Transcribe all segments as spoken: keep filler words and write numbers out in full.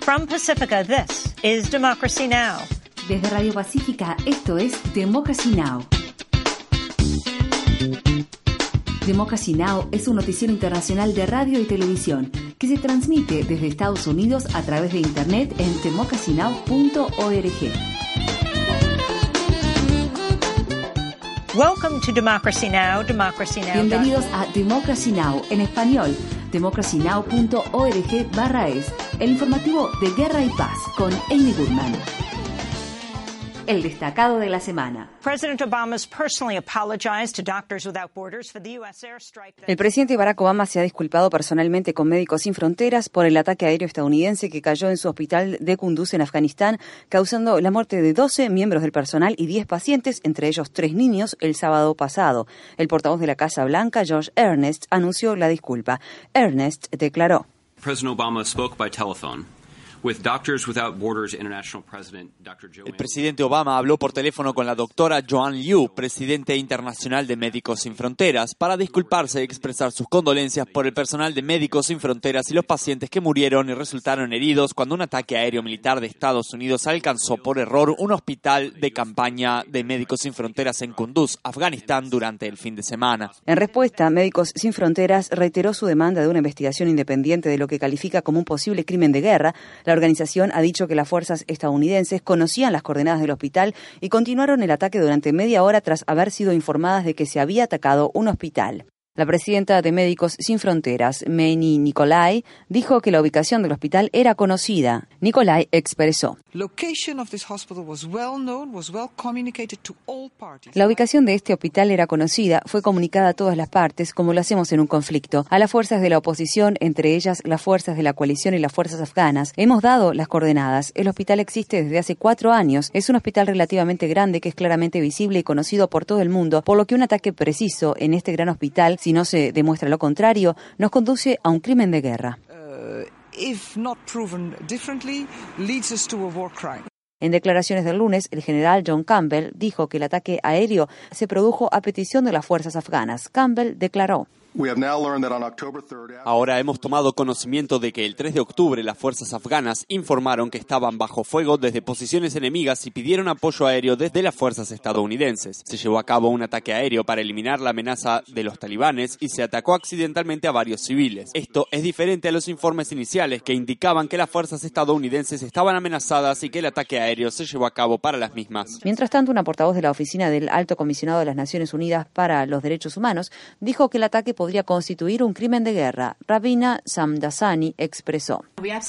From Pacifica, this is Democracy Now! Desde Radio Pacífica, esto es Democracy Now! Democracy Now! Es un noticiero internacional de radio y televisión que se transmite desde Estados Unidos a través de Internet en democracy now punto org. Welcome to Democracy Now! Democracy Now. Bienvenidos a Democracy Now! En español, democracy now punto org barra es, el informativo de Guerra y Paz con Amy Goodman. El destacado de la semana. El presidente Barack Obama se ha disculpado personalmente con Médicos Sin Fronteras por el ataque aéreo estadounidense que cayó en su hospital de Kunduz en Afganistán, causando la muerte de doce miembros del personal y diez pacientes, entre ellos tres niños, el sábado pasado. El portavoz de la Casa Blanca, Josh Earnest, anunció la disculpa. Earnest declaró: President Obama spoke by telephone. With Doctors Without Borders International President doctor Joanne. El presidente Obama habló por teléfono con la doctora Joanne Liu, presidente internacional de Médicos Sin Fronteras, para disculparse y expresar sus condolencias por el personal de Médicos Sin Fronteras y los pacientes que murieron y resultaron heridos cuando un ataque aéreo militar de Estados Unidos alcanzó por error un hospital de campaña de Médicos Sin Fronteras en Kunduz, Afganistán, durante el fin de semana. En respuesta, Médicos Sin Fronteras reiteró su demanda de una investigación independiente de lo que califica como un posible crimen de guerra. La organización ha dicho que las fuerzas estadounidenses conocían las coordenadas del hospital y continuaron el ataque durante media hora tras haber sido informadas de que se había atacado un hospital. La presidenta de Médicos Sin Fronteras, Meini Nicolai, dijo que la ubicación del hospital era conocida. Nicolai expresó: La ubicación de este hospital era conocida, fue comunicada a todas las partes, como lo hacemos en un conflicto, a las fuerzas de la oposición, entre ellas las fuerzas de la coalición y las fuerzas afganas. Hemos dado las coordenadas. El hospital existe desde hace cuatro años. Es un hospital relativamente grande que es claramente visible y conocido por todo el mundo, por lo que un ataque preciso en este gran hospital, si no se demuestra lo contrario, nos conduce a un crimen de guerra. Uh, if not proven differently, leads us to a war crime. En declaraciones del lunes, el general John Campbell dijo que el ataque aéreo se produjo a petición de las fuerzas afganas. Campbell declaró: Ahora hemos tomado conocimiento de que el tres de octubre las fuerzas afganas informaron que estaban bajo fuego desde posiciones enemigas y pidieron apoyo aéreo desde las fuerzas estadounidenses. Se llevó a cabo un ataque aéreo para eliminar la amenaza de los talibanes y se atacó accidentalmente a varios civiles. Esto es diferente a los informes iniciales que indicaban que las fuerzas estadounidenses estaban amenazadas y que el ataque aéreo se llevó a cabo para las mismas. Mientras tanto, una portavoz de la Oficina del Alto Comisionado de las Naciones Unidas para los Derechos Humanos dijo que el ataque podría constituir un crimen de guerra. Rabina Shamdasani expresó: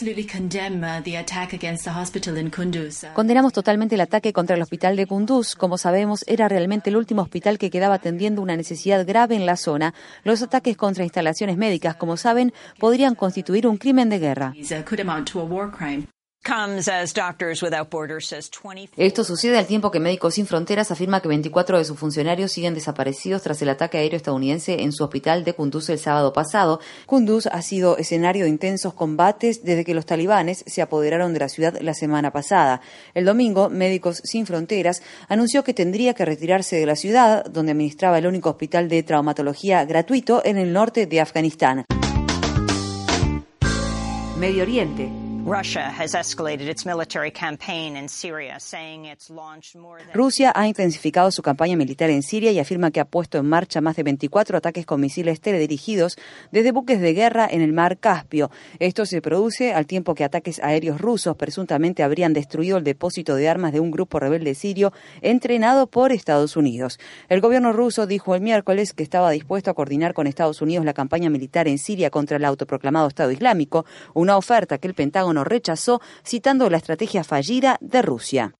Condenamos totalmente el ataque contra el hospital de Kunduz. Como sabemos, era realmente el último hospital que quedaba atendiendo una necesidad grave en la zona. Los ataques contra instalaciones médicas, como saben, podrían constituir un crimen de guerra. Esto sucede al tiempo que Médicos Sin Fronteras afirma que veinticuatro de sus funcionarios siguen desaparecidos tras el ataque aéreo estadounidense en su hospital de Kunduz el sábado pasado. Kunduz ha sido escenario de intensos combates desde que los talibanes se apoderaron de la ciudad la semana pasada. El domingo, Médicos Sin Fronteras anunció que tendría que retirarse de la ciudad, donde administraba el único hospital de traumatología gratuito en el norte de Afganistán. Medio Oriente. Rusia ha intensificado su campaña militar en Siria y afirma que ha puesto en marcha más de veinticuatro ataques con misiles teledirigidos desde buques de guerra en el mar Caspio. Esto se produce al tiempo que ataques aéreos rusos presuntamente habrían destruido el depósito de armas de un grupo rebelde sirio entrenado por Estados Unidos. El gobierno ruso dijo el miércoles que estaba dispuesto a coordinar con Estados Unidos la campaña militar en Siria contra el autoproclamado Estado Islámico, una oferta que el Pentágono rechazó, citando la estrategia fallida de Rusia.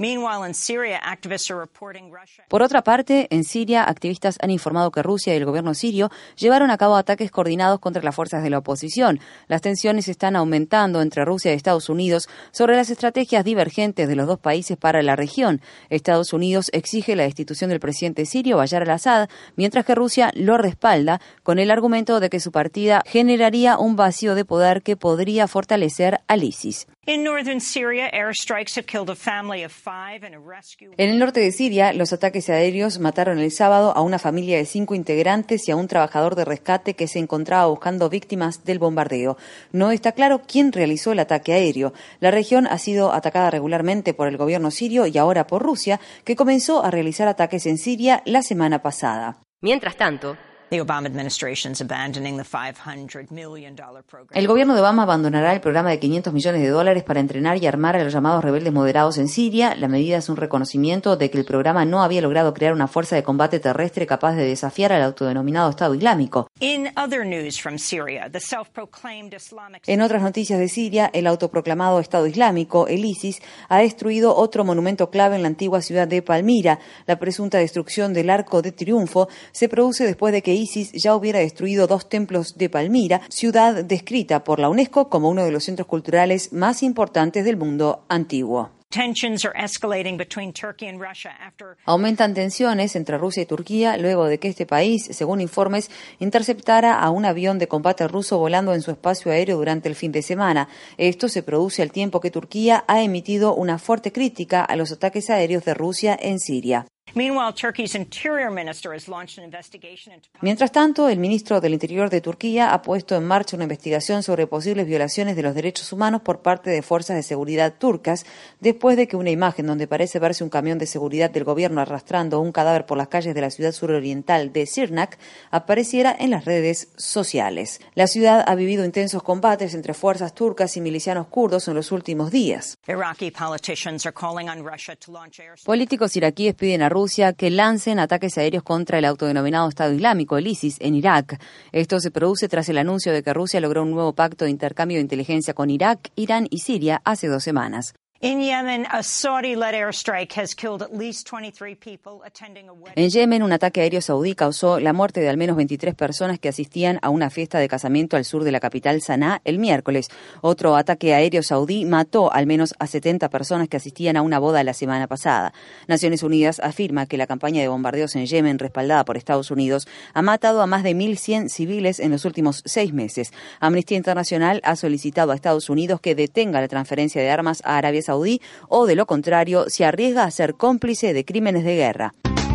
Por otra parte, en Siria, activistas han informado que Rusia y el gobierno sirio llevaron a cabo ataques coordinados contra las fuerzas de la oposición. Las tensiones están aumentando entre Rusia y Estados Unidos sobre las estrategias divergentes de los dos países para la región. Estados Unidos exige la destitución del presidente sirio Bashar al-Assad, mientras que Rusia lo respalda con el argumento de que su partida generaría un vacío de poder que podría fortalecer al ISIS. In northern Syria, airstrikes have killed a family of five and a rescue. En el norte de Siria, los ataques aéreos mataron el sábado a una familia de cinco integrantes y a un trabajador de rescate que se encontraba buscando víctimas del bombardeo. No está claro quién realizó el ataque aéreo. La región ha sido atacada regularmente por el gobierno sirio y ahora por Rusia, que comenzó a realizar ataques en Siria la semana pasada. Mientras tanto, The Obama administration's abandoning the five hundred million dollars program. El gobierno de Obama abandonará el programa de quinientos millones de dólares para entrenar y armar a los llamados rebeldes moderados en Siria. La medida es un reconocimiento de que el programa no había logrado crear una fuerza de combate terrestre capaz de desafiar al autodenominado Estado Islámico. In other news from Syria, the self-proclaimed Islamic En otras noticias de Siria, el autoproclamado Estado Islámico, el ISIS, ha destruido otro monumento clave en la antigua ciudad de Palmira. La presunta destrucción del Arco de Triunfo se produce después de que ISIS ya hubiera destruido dos templos de Palmira, ciudad descrita por la UNESCO como uno de los centros culturales más importantes del mundo antiguo. tensions are escalating between Turkey and Russia after Aumentan tensiones entre Rusia y Turquía luego de que este país, según informes, interceptara a un avión de combate ruso volando en su espacio aéreo durante el fin de semana. Esto se produce al tiempo que Turquía ha emitido una fuerte crítica a los ataques aéreos de Rusia en Siria. Meanwhile, Turkey's interior minister has launched an investigation into Mientras tanto, el ministro del Interior de Turquía ha puesto en marcha una investigación sobre posibles violaciones de los derechos humanos por parte de fuerzas de seguridad turcas, después de que una imagen donde parece verse un camión de seguridad del gobierno arrastrando un cadáver por las calles de la ciudad suroriental de Sirnak apareciera en las redes sociales. La ciudad ha vivido intensos combates entre fuerzas turcas y milicianos kurdos en los últimos días. Iraqi politicians are calling on Russia to launch air Políticos iraquíes piden a Rusia que lancen ataques aéreos contra el autodenominado Estado Islámico, el ISIS, en Irak. Esto se produce tras el anuncio de que Rusia logró un nuevo pacto de intercambio de inteligencia con Irak, Irán y Siria hace dos semanas. In Yemen, a Saudi-led airstrike has killed at least twenty-three people attending a wedding. En Yemen, un ataque aéreo saudí causó la muerte de al menos veintitrés personas que asistían a una fiesta de casamiento al sur de la capital Sanaa el miércoles. Otro ataque aéreo saudí mató al menos a setenta personas que asistían a una boda la semana pasada. Naciones Unidas afirma que la campaña de bombardeos en Yemen, respaldada por Estados Unidos, ha matado a más de mil cien civiles en los últimos seis meses. Amnistía Internacional ha solicitado a Estados Unidos que detenga la transferencia de armas a Arabia Saudí o, de lo contrario, se arriesga a ser cómplice de crímenes de guerra.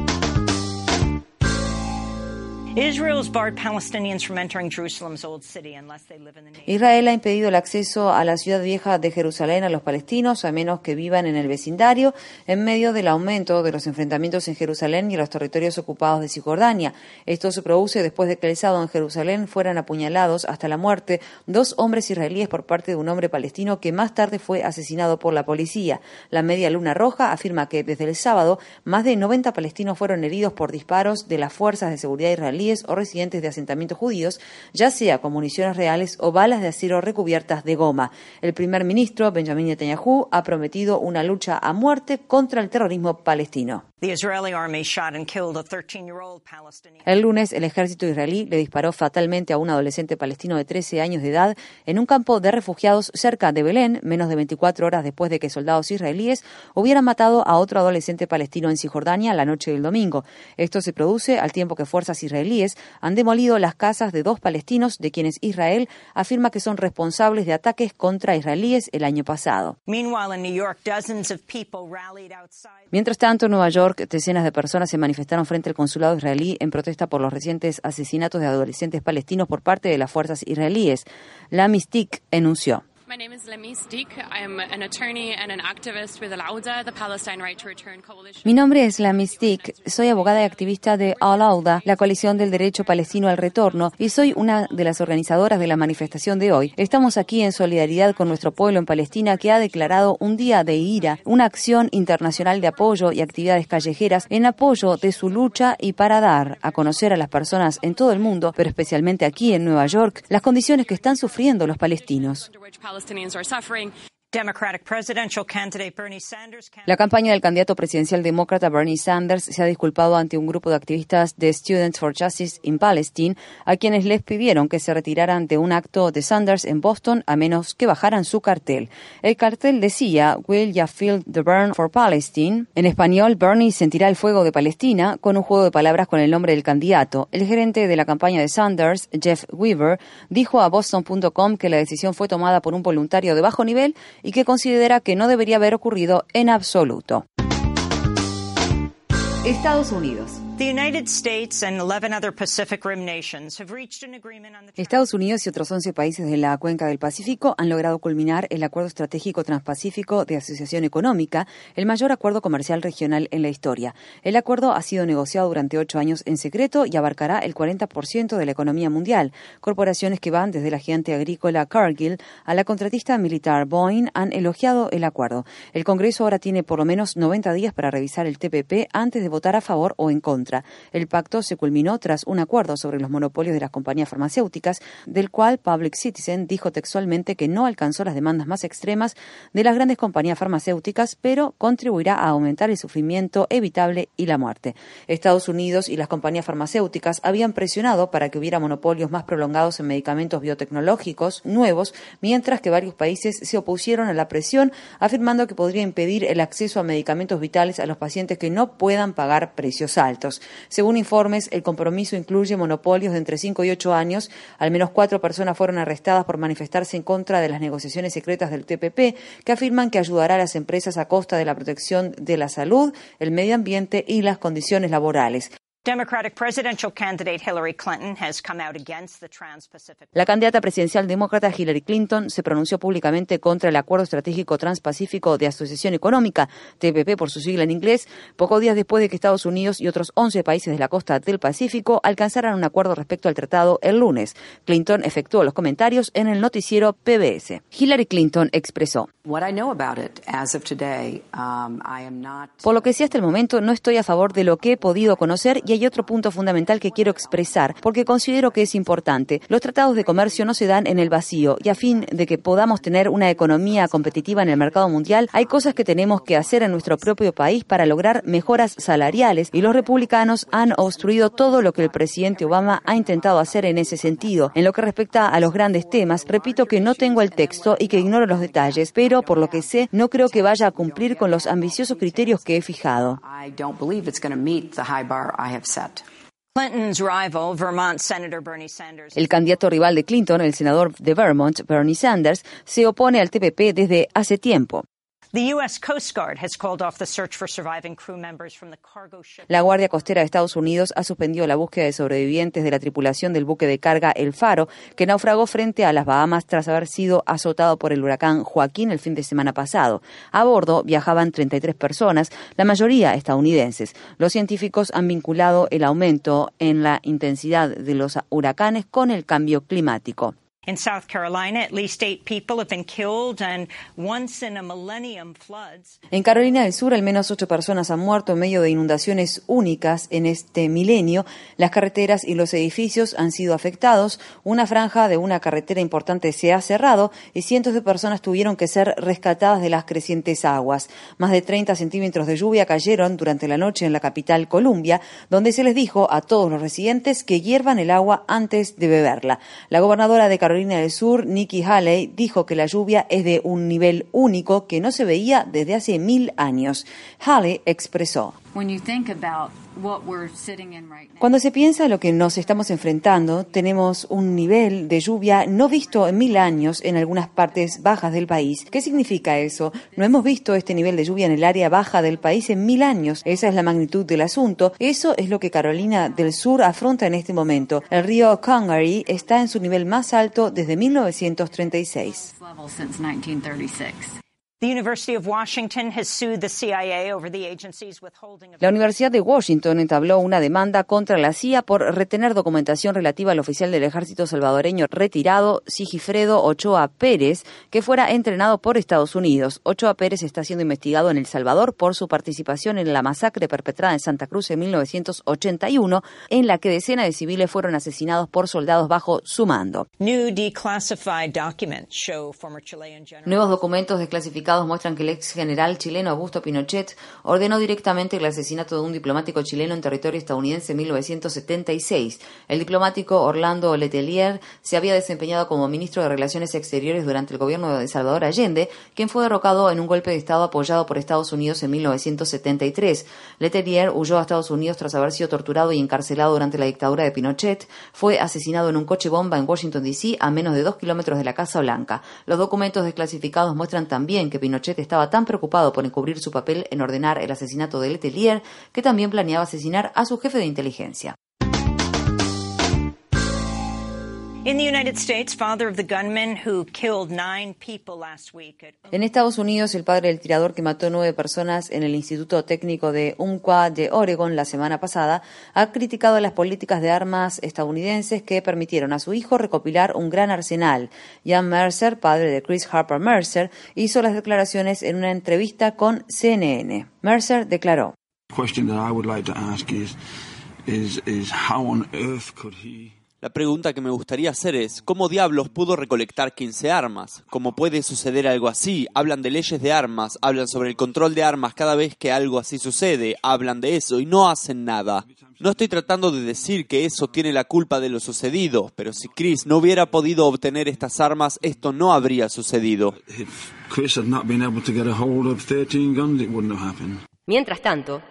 Israel's barred Palestinians from entering Jerusalem's old city unless they live in the neighborhood. Israel ha impedido el acceso a la ciudad vieja de Jerusalén a los palestinos, a menos que vivan en el vecindario, en medio del aumento de los enfrentamientos en Jerusalén y los territorios ocupados de Cisjordania. Esto se produce después de que el sábado en Jerusalén fueran apuñalados hasta la muerte dos hombres israelíes por parte de un hombre palestino que más tarde fue asesinado por la policía. La Media Luna Roja afirma que desde el sábado más de noventa palestinos fueron heridos por disparos de las fuerzas de seguridad israelíes o residentes de asentamientos judíos, ya sea con municiones reales o balas de acero recubiertas de goma. El primer ministro, Benjamin Netanyahu, ha prometido una lucha a muerte contra el terrorismo palestino. The Israeli army shot and killed a thirteen-year-old Palestinian. El lunes, el ejército israelí le disparó fatalmente a un adolescente palestino de trece años de edad en un campo de refugiados cerca de Belén, menos de veinticuatro horas después de que soldados israelíes hubieran matado a otro adolescente palestino en Cisjordania la noche del domingo. Esto se produce al tiempo que fuerzas israelíes han demolido las casas de dos palestinos de quienes Israel afirma que son responsables de ataques contra israelíes el año pasado. Meanwhile, in New York, dozens of people rallied outside. Mientras tanto, en Nueva York, decenas de personas se manifestaron frente al consulado israelí en protesta por los recientes asesinatos de adolescentes palestinos por parte de las fuerzas israelíes. La Mystique enunció: My name is Lemi Steek. I am an attorney and an activist with Al-Auda, the Palestine Right to Return Coalition. Mi nombre es La Mystique, soy abogada y activista de Al-Auda, la coalición del derecho palestino al retorno, y soy una de las organizadoras de la manifestación de hoy. Estamos aquí en solidaridad con nuestro pueblo en Palestina, que ha declarado un día de ira, una acción internacional de apoyo y actividades callejeras en apoyo de su lucha y para dar a conocer a las personas en todo el mundo, pero especialmente aquí en Nueva York, las condiciones que están sufriendo los palestinos. Palestinians are suffering. Democratic presidential candidate Bernie Sanders can- La campaña del candidato presidencial demócrata Bernie Sanders se ha disculpado ante un grupo de activistas de Students for Justice in Palestine, a quienes les pidieron que se retiraran de un acto de Sanders en Boston a menos que bajaran su cartel. El cartel decía "Will ya feel the burn for Palestine?". En español, Bernie sentirá el fuego de Palestina, con un juego de palabras con el nombre del candidato. El gerente de la campaña de Sanders, Jeff Weaver, dijo a Boston punto com que la decisión fue tomada por un voluntario de bajo nivel y que considera que no debería haber ocurrido en absoluto. Estados Unidos. Estados Unidos y otros once países de la Cuenca del Pacífico han logrado culminar el Acuerdo Estratégico Transpacífico de Asociación Económica, el mayor acuerdo comercial regional en la historia. El acuerdo ha sido negociado durante ocho años en secreto y abarcará el cuarenta por ciento de la economía mundial. Corporaciones que van desde la gigante agrícola Cargill a la contratista militar Boeing han elogiado el acuerdo. El Congreso ahora tiene por lo menos noventa días para revisar el T P P antes de votar a favor o en contra. El pacto se culminó tras un acuerdo sobre los monopolios de las compañías farmacéuticas, del cual Public Citizen dijo textualmente que no alcanzó las demandas más extremas de las grandes compañías farmacéuticas, pero contribuirá a aumentar el sufrimiento evitable y la muerte. Estados Unidos y las compañías farmacéuticas habían presionado para que hubiera monopolios más prolongados en medicamentos biotecnológicos nuevos, mientras que varios países se opusieron a la presión, afirmando que podría impedir el acceso a medicamentos vitales a los pacientes que no puedan pagar precios altos. Según informes, el compromiso incluye monopolios de entre cinco y ocho años. Al menos cuatro personas fueron arrestadas por manifestarse en contra de las negociaciones secretas del T P P, que afirman que ayudará a las empresas a costa de la protección de la salud, el medio ambiente y las condiciones laborales. Democratic presidential candidate Hillary Clinton has come out against the Trans-Pacific. La candidata presidencial demócrata Hillary Clinton se pronunció públicamente contra el Acuerdo Estratégico Transpacífico de Asociación Económica, T P P por su sigla en inglés, pocos días después de que Estados Unidos y otros once países de la costa del Pacífico alcanzaran un acuerdo respecto al tratado el lunes. Clinton efectuó los comentarios en el noticiero P B S. Hillary Clinton expresó: Por lo que sé hasta el momento, no estoy a favor de lo que he podido conocer. Y hay otro punto fundamental que quiero expresar, porque considero que es importante. Los tratados de comercio no se dan en el vacío, y a fin de que podamos tener una economía competitiva en el mercado mundial, hay cosas que tenemos que hacer en nuestro propio país para lograr mejoras salariales, y los republicanos han obstruido todo lo que el presidente Obama ha intentado hacer en ese sentido. En lo que respecta a los grandes temas, repito que no tengo el texto y que ignoro los detalles, pero por lo que sé, no creo que vaya a cumplir con los ambiciosos criterios que he fijado. Clinton's rival, Vermont Senator Bernie Sanders. El candidato rival de Clinton, el senador de Vermont, Bernie Sanders, se opone al T P P desde hace tiempo. The U S Coast Guard has called off the search for surviving crew members from the cargo ship. La Guardia Costera de Estados Unidos ha suspendido la búsqueda de sobrevivientes de la tripulación del buque de carga El Faro, que naufragó frente a las Bahamas tras haber sido azotado por el huracán Joaquín el fin de semana pasado. A bordo viajaban treinta y tres personas, la mayoría estadounidenses. Los científicos han vinculado el aumento en la intensidad de los huracanes con el cambio climático. In South Carolina, at least eight people have been killed and once in a millennium floods. En Carolina del Sur, al menos ocho personas han muerto en medio de inundaciones únicas en este milenio. Las carreteras y los edificios han sido afectados. Una franja de una carretera importante se ha cerrado y cientos de personas tuvieron que ser rescatadas de las crecientes aguas. Más de treinta centímetros de lluvia cayeron durante la noche en la capital Columbia, donde se les dijo a todos los residentes que hiervan el agua antes de beberla. La gobernadora de Carolina Carolina del Sur, Nikki Haley, dijo que la lluvia es de un nivel único que no se veía desde hace mil años. Haley expresó: Cuando se piensa lo que nos estamos enfrentando, tenemos un nivel de lluvia no visto en mil años en algunas partes bajas del país. ¿Qué significa eso? No hemos visto este nivel de lluvia en el área baja del país en mil años. Esa es la magnitud del asunto. Eso es lo que Carolina del Sur afronta en este momento. El río Congaree está en su nivel más alto desde mil novecientos treinta y seis. The University of Washington has sued the C I A over the agency's withholding of... La Universidad de Washington entabló una demanda contra la C I A por retener documentación relativa al oficial del ejército salvadoreño retirado Sigifredo Ochoa Pérez, que fuera entrenado por Estados Unidos. Ochoa Pérez está siendo investigado en El Salvador por su participación en la masacre perpetrada en Santa Cruz en mil novecientos ochenta y uno, en la que decenas de civiles fueron asesinados por soldados bajo su mando. New declassified documents show former Chilean general... Nuevos documentos desclasificados clasificados muestran que el ex general chileno Augusto Pinochet ordenó directamente el asesinato de un diplomático chileno en territorio estadounidense en mil novecientos setenta y seis. El diplomático Orlando Letelier se había desempeñado como ministro de Relaciones Exteriores durante el gobierno de Salvador Allende, quien fue derrocado en un golpe de Estado apoyado por Estados Unidos en mil novecientos setenta y tres. Letelier huyó a Estados Unidos tras haber sido torturado y encarcelado durante la dictadura de Pinochet. Fue asesinado en un coche bomba en Washington, D C, a menos de dos kilómetros de la Casa Blanca. Los documentos desclasificados muestran también que Pinochet estaba tan preocupado por encubrir su papel en ordenar el asesinato de Letelier que también planeaba asesinar a su jefe de inteligencia. In the United States, father of the gunman who killed nine people last week at... En Estados Unidos, el padre del tirador que mató nueve personas en el Instituto Técnico de Umpqua de Oregon la semana pasada ha criticado las políticas de armas estadounidenses que permitieron a su hijo recopilar un gran arsenal. Ian Mercer, padre de Chris Harper Mercer, hizo las declaraciones en una entrevista con C N N. Mercer declaró: La pregunta que me gustaría hacer es, ¿cómo diablos pudo recolectar quince armas? ¿Cómo puede suceder algo así? Hablan de leyes de armas, hablan sobre el control de armas cada vez que algo así sucede, hablan de eso y no hacen nada. No estoy tratando de decir que eso tiene la culpa de lo sucedido, pero si Chris no hubiera podido obtener estas armas, esto no habría sucedido. Mientras tanto,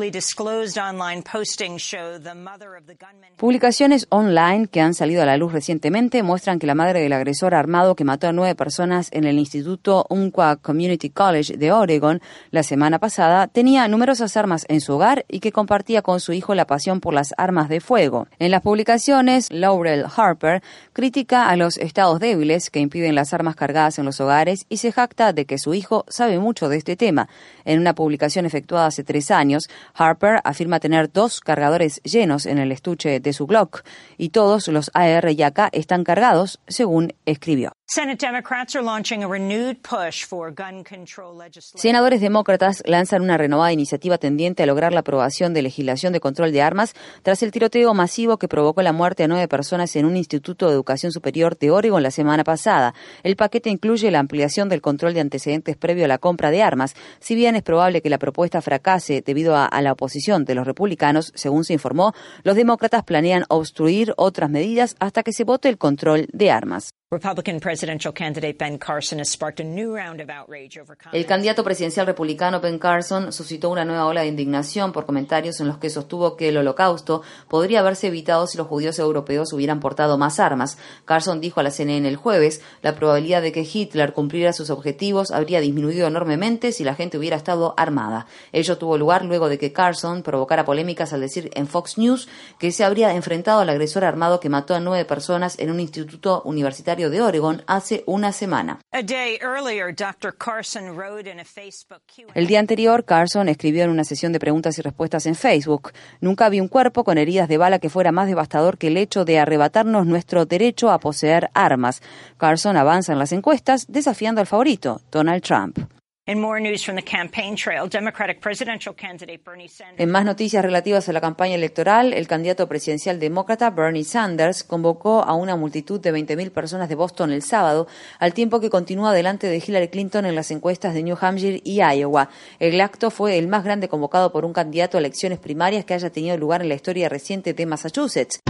publicaciones online que han salido a la luz recientemente muestran que la madre del agresor armado que mató a nueve personas en el Instituto Umpqua Community College de Oregon la semana pasada tenía numerosas armas en su hogar y que compartía con su hijo la pasión por las armas de fuego. En las publicaciones, Laurel Harper critica a los estados débiles que impiden las armas cargadas en los hogares y se jacta de que su hijo sabe mucho de este tema. En una publicación efectuada hace tres años, Harper afirma tener dos cargadores llenos en el estuche de su Glock y todos los A R y A K están cargados, según escribió. Senadores demócratas lanzan una renovada iniciativa tendiente a lograr la aprobación de legislación de control de armas tras el tiroteo masivo que provocó la muerte a nueve personas en un instituto de educación superior de Oregon la semana pasada. El paquete incluye la ampliación del control de antecedentes previo a la compra de armas. Si bien es probable que la propuesta fracase debido a, a la oposición de los republicanos, según se informó, los demócratas planean obstruir otras medidas hasta que se vote el control de armas. El candidato presidencial republicano Ben Carson suscitó una nueva ola de indignación por comentarios en los que sostuvo que el Holocausto podría haberse evitado si los judíos europeos hubieran portado más armas. Carson dijo a la C N N el jueves: la probabilidad de que Hitler cumpliera sus objetivos habría disminuido enormemente si la gente hubiera estado armada. Ello tuvo lugar luego de que Carson provocara polémicas al decir en Fox News que se habría enfrentado al agresor armado que mató a nueve personas en un instituto universitario de Oregon hace una semana. El día anterior, Carson escribió en una sesión de preguntas y respuestas en Facebook: nunca vi un cuerpo con heridas de bala que fuera más devastador que el hecho de arrebatarnos nuestro derecho a poseer armas. Carson avanza en las encuestas desafiando al favorito, Donald Trump. In more news from the campaign trail, Democratic presidential candidate Bernie Sanders. En más noticias relativas a la campaña electoral, el candidato presidencial demócrata Bernie Sanders convocó a una multitud de veinte mil personas de Boston el sábado, al tiempo que continúa delante de Hillary Clinton en las encuestas de New Hampshire y Iowa. El acto fue el más grande convocado por un candidato a elecciones primarias que haya tenido lugar en la historia reciente de Massachusetts.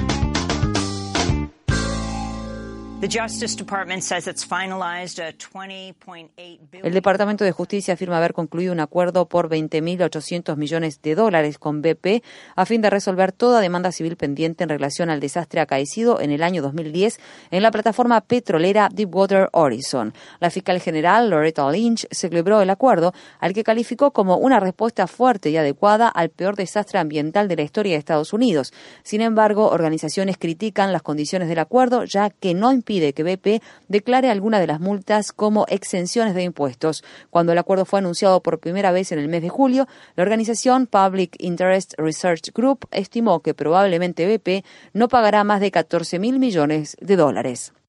El Departamento de Justicia afirma haber concluido un acuerdo por veinte mil ochocientos millones de dólares con B P a fin de resolver toda demanda civil pendiente en relación al desastre acaecido en el año dos mil diez en la plataforma petrolera Deepwater Horizon. La fiscal general Loretta Lynch celebró el acuerdo, al que calificó como una respuesta fuerte y adecuada al peor desastre ambiental de la historia de Estados Unidos. Sin embargo, organizaciones critican las condiciones del acuerdo, ya que no impide que B P declare alguna de las multas como exenciones de impuestos. Cuando el acuerdo fue anunciado por primera vez en el mes de julio, la organización Public Interest Research Group estimó que probablemente B P no pagará más de catorce mil millones de dólares.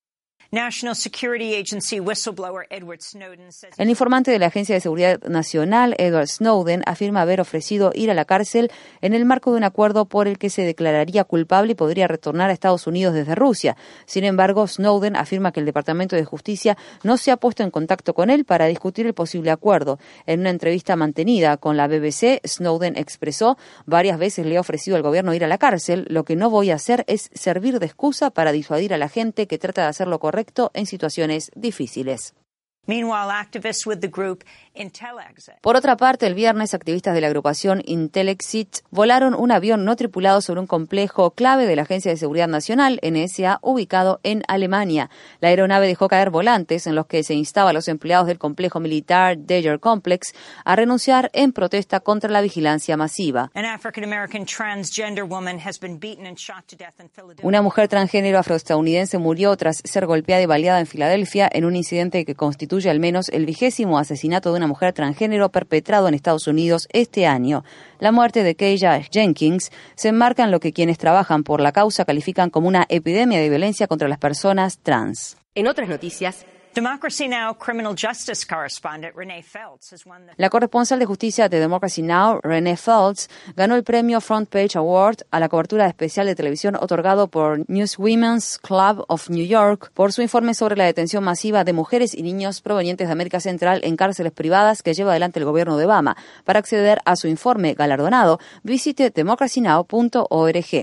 National Security Agency whistleblower Edward Snowden says El informante de la Agencia de Seguridad Nacional, Edward Snowden, afirma haber ofrecido ir a la cárcel en el marco de un acuerdo por el que se declararía culpable y podría retornar a Estados Unidos desde Rusia. Sin embargo, Snowden afirma que el Departamento de Justicia no se ha puesto en contacto con él para discutir el posible acuerdo. En una entrevista mantenida con la B B C, Snowden expresó: varias veces le he ofrecido al gobierno ir a la cárcel. Lo que no voy a hacer es servir de excusa para disuadir a la gente que trata de hacer lo correcto en situaciones difíciles. Meanwhile, activists with the group Intelexit. Por otra parte, el viernes, activistas de la agrupación Intelexit volaron un avión no tripulado sobre un complejo clave de la Agencia de Seguridad Nacional, N S A, ubicado en Alemania. La aeronave dejó caer volantes en los que se instaba a los empleados del complejo militar Dagger Complex a renunciar en protesta contra la vigilancia masiva. An African-American transgender woman has been beaten and shot to death in Philadelphia. Una mujer transgénero afroestadounidense murió tras ser golpeada y baleada en Filadelfia en un incidente que constituye al menos el vigésimo asesinato de una mujer transgénero perpetrado en Estados Unidos este año. La muerte de Keisha Jenkins se enmarca en lo que quienes trabajan por la causa califican como una epidemia de violencia contra las personas trans. En otras noticias, Democracy Now! Criminal Justice correspondent Renee Feltz has won the La corresponsal de justicia de Democracy Now!, Renee Feltz, ganó el premio Front Page Award a la cobertura especial de televisión otorgado por Newswomen's Club of New York por su informe sobre la detención masiva de mujeres y niños provenientes de América Central en cárceles privadas que lleva adelante el gobierno de Obama. Para acceder a su informe galardonado, visite democracy now punto org.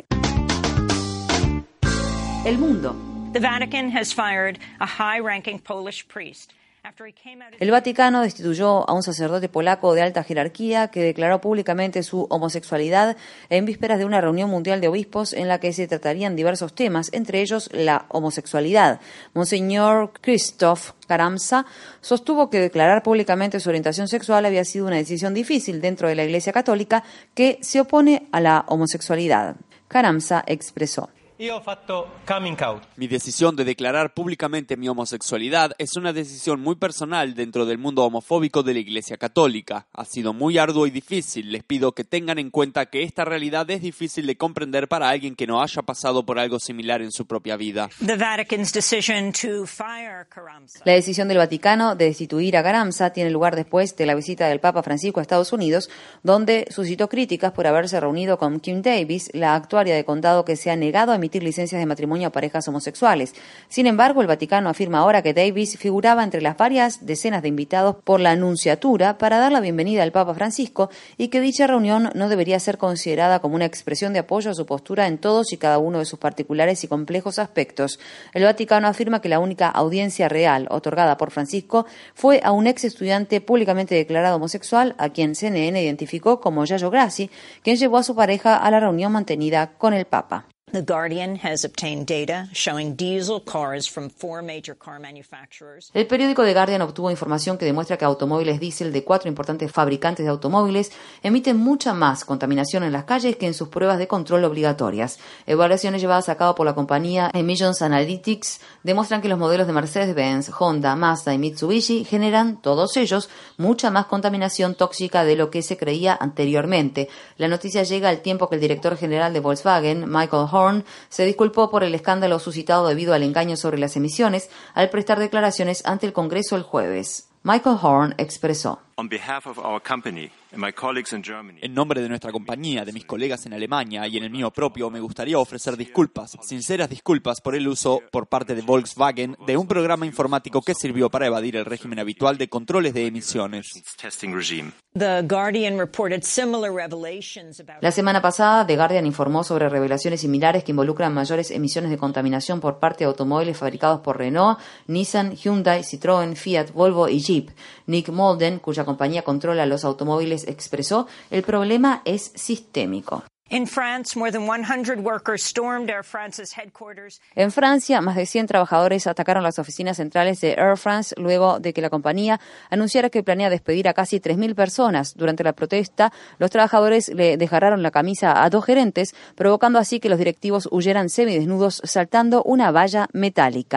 el mundo. The Vatican has fired a high-ranking Polish priest after he came out. El Vaticano destituyó a un sacerdote polaco de alta jerarquía que declaró públicamente su homosexualidad en vísperas de una reunión mundial de obispos en la que se tratarían diversos temas, entre ellos la homosexualidad. Monseñor Krzysztof Karamza sostuvo que declarar públicamente su orientación sexual había sido una decisión difícil dentro de la Iglesia Católica que se opone a la homosexualidad. Karamza expresó: Io ho fatto coming out. Mi decisión de declarar públicamente mi homosexualidad es una decisión muy personal dentro del mundo homofóbico de la Iglesia Católica. Ha sido muy arduo y difícil. Les pido que tengan en cuenta que esta realidad es difícil de comprender para alguien que no haya pasado por algo similar en su propia vida. The Vatican's decision to fire Karamza. La decisión del Vaticano de destituir a Karamza tiene lugar después de la visita del Papa Francisco a Estados Unidos, donde suscitó críticas por haberse reunido con Kim Davis, la actuaria de condado que se ha negado a emitir licencias de matrimonio a parejas homosexuales. Sin embargo, el Vaticano afirma ahora que Davis figuraba entre las varias decenas de invitados por la Nunciatura para dar la bienvenida al Papa Francisco y que dicha reunión no debería ser considerada como una expresión de apoyo a su postura en todos y cada uno de sus particulares y complejos aspectos. El Vaticano afirma que la única audiencia real otorgada por Francisco fue a un ex estudiante públicamente declarado homosexual, a quien C N N identificó como Yayo Grassi, quien llevó a su pareja a la reunión mantenida con el Papa. The Guardian has obtained data showing diesel cars from four major car manufacturers. El periódico The Guardian obtuvo información que demuestra que automóviles diésel de cuatro importantes fabricantes de automóviles emiten mucha más contaminación en las calles que en sus pruebas de control obligatorias. Evaluaciones llevadas a cabo por la compañía Emissions Analytics demuestran que los modelos de Mercedes-Benz, Honda, Mazda y Mitsubishi generan, todos ellos, mucha más contaminación tóxica de lo que se creía anteriormente. La noticia llega al tiempo que el director general de Volkswagen, Michael Horn, se disculpó por el escándalo suscitado debido al engaño sobre las emisiones al prestar declaraciones ante el Congreso el jueves. Michael Horn expresó: On behalf of our company and my colleagues in Germany, En nombre de nuestra compañía, de mis colegas en Alemania y en el mío propio, me gustaría ofrecer disculpas, sinceras disculpas por el uso por parte de Volkswagen de un programa informático que sirvió para evadir el régimen habitual de controles de emisiones. testing regime. The Guardian reported similar revelations about La semana pasada, The Guardian informó sobre revelaciones similares que involucran mayores emisiones de contaminación por parte de automóviles fabricados por Renault, Nissan, Hyundai, Citroën, Fiat, Volvo y Jeep. Nick Molden, cuya compañía controla los automóviles, expresó: el problema es sistémico. In France, more than one hundred workers stormed Air France's headquarters. En Francia, más de cien trabajadores atacaron las oficinas centrales de Air France luego de que la compañía anunciara que planea despedir a casi tres mil personas. Durante la protesta, los trabajadores le dejaron la camisa a dos gerentes, provocando así que los directivos huyeran semidesnudos saltando una valla metálica.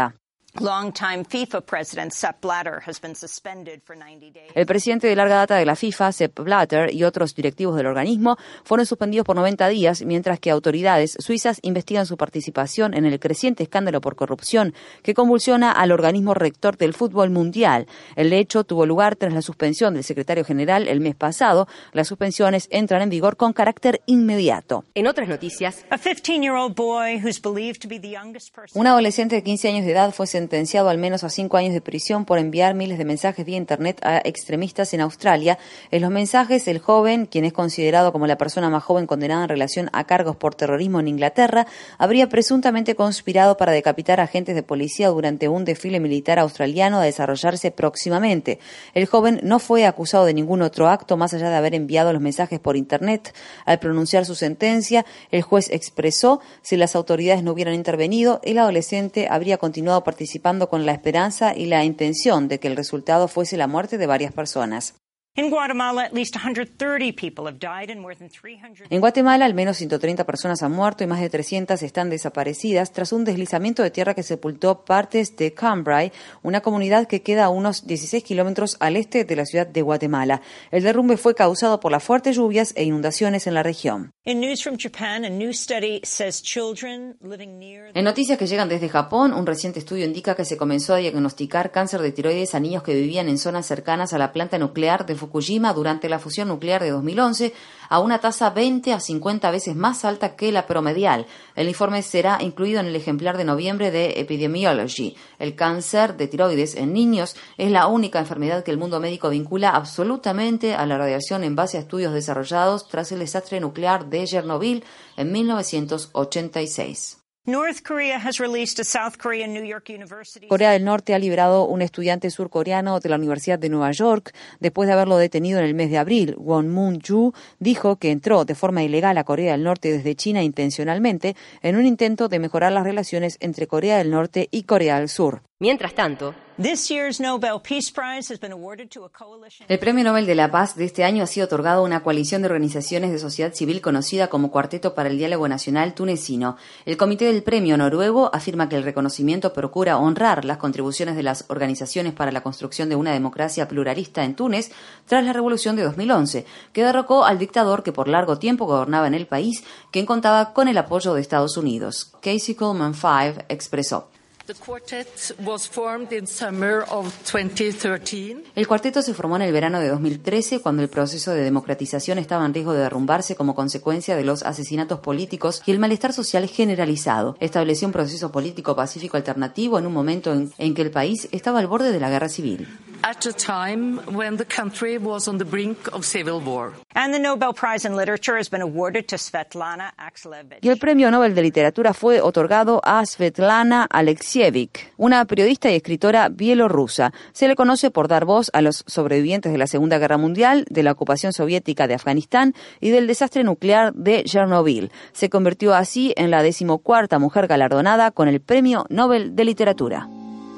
Longtime FIFA president Sepp Blatter has been suspended for ninety days. El presidente de larga data de la FIFA, Sepp Blatter, y otros directivos del organismo fueron suspendidos por noventa días, mientras que autoridades suizas investigan su participación en el creciente escándalo por corrupción que convulsiona al organismo rector del fútbol mundial. El hecho tuvo lugar tras la suspensión del secretario general el mes pasado. Las suspensiones entran en vigor con carácter inmediato. En otras noticias, A fifteen-year-old boy who's believed to be the youngest person. Un adolescente de quince años de edad fue sentenciado al menos a cinco años de prisión por enviar miles de mensajes vía Internet a extremistas en Australia. En los mensajes, el joven, quien es considerado como la persona más joven condenada en relación a cargos por terrorismo en Inglaterra, habría presuntamente conspirado para decapitar agentes de policía durante un desfile militar australiano a desarrollarse próximamente. El joven no fue acusado de ningún otro acto más allá de haber enviado los mensajes por Internet. Al pronunciar su sentencia, el juez expresó: si las autoridades no hubieran intervenido, el adolescente habría continuado participando con la esperanza y la intención de que el resultado fuese la muerte de varias personas. In Guatemala, at least one hundred thirty people have died and more than three hundred. En Guatemala, al menos ciento treinta personas han muerto y más de trescientas están desaparecidas tras un deslizamiento de tierra que sepultó partes de Cambrai, una comunidad que queda a unos dieciséis kilómetros al este de la ciudad de Guatemala. El derrumbe fue causado por las fuertes lluvias e inundaciones en la región. In news from Japan, a new study says children living near. En noticias que llegan desde Japón, un reciente estudio indica que se comenzó a diagnosticar cáncer de tiroides a niños que vivían en zonas cercanas a la planta nuclear de Fukushima durante la fusión nuclear de dos mil once a una tasa veinte a cincuenta veces más alta que la promedial. El informe será incluido en el ejemplar de noviembre de Epidemiology. El cáncer de tiroides en niños es la única enfermedad que el mundo médico vincula absolutamente a la radiación en base a estudios desarrollados tras el desastre nuclear de Chernobyl en mil novecientos ochenta y seis. North Korea has released a South Korean New York University. Corea del Norte ha liberado un estudiante surcoreano de la Universidad de Nueva York después de haberlo detenido en el mes de abril. Won Moon-ju dijo que entró de forma ilegal a Corea del Norte desde China intencionalmente en un intento de mejorar las relaciones entre Corea del Norte y Corea del Sur. mientras tanto, This year's Nobel Peace Prize has been awarded to a coalition. El Premio Nobel de la Paz de este año ha sido otorgado a una coalición de organizaciones de sociedad civil conocida como Cuarteto para el Diálogo Nacional Tunecino. El comité del premio noruego afirma que el reconocimiento procura honrar las contribuciones de las organizaciones para la construcción de una democracia pluralista en Túnez tras la revolución de dos mil once, que derrocó al dictador que por largo tiempo gobernaba en el país, quien contaba con el apoyo de Estados Unidos. Casey Coleman Five expresó: The quartet was formed in summer of twenty thirteen. El cuarteto se formó en el verano de dos mil trece, cuando el proceso de democratización estaba en riesgo de derrumbarse como consecuencia de los asesinatos políticos y el malestar social generalizado. Estableció un proceso político pacífico alternativo en un momento en, en que el país estaba al borde de la guerra civil. At a time when the country was on the brink of civil war. And the Nobel Prize in Literature has been awarded to Svetlana Alexievich. Y el Premio Nobel de Literatura fue otorgado a Svetlana Alexievich, una periodista y escritora bielorrusa. Se le conoce por dar voz a los sobrevivientes de la Segunda Guerra Mundial, de la ocupación soviética de Afganistán y del desastre nuclear de Chernobyl. Se convirtió así en la decimocuarta mujer galardonada con el Premio Nobel de Literatura.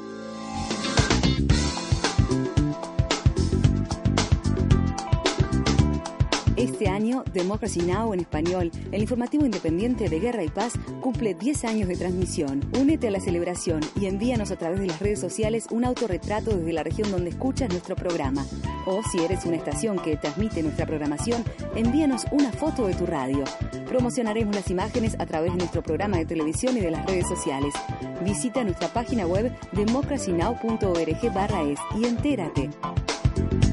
Este año, Democracy Now! En español, el informativo independiente de Guerra y Paz, cumple diez años de transmisión. Únete a la celebración y envíanos a través de las redes sociales un autorretrato desde la región donde escuchas nuestro programa. O si eres una estación que transmite nuestra programación, envíanos una foto de tu radio. Promocionaremos las imágenes a través de nuestro programa de televisión y de las redes sociales. Visita nuestra página web democracy now punto org barra es y entérate.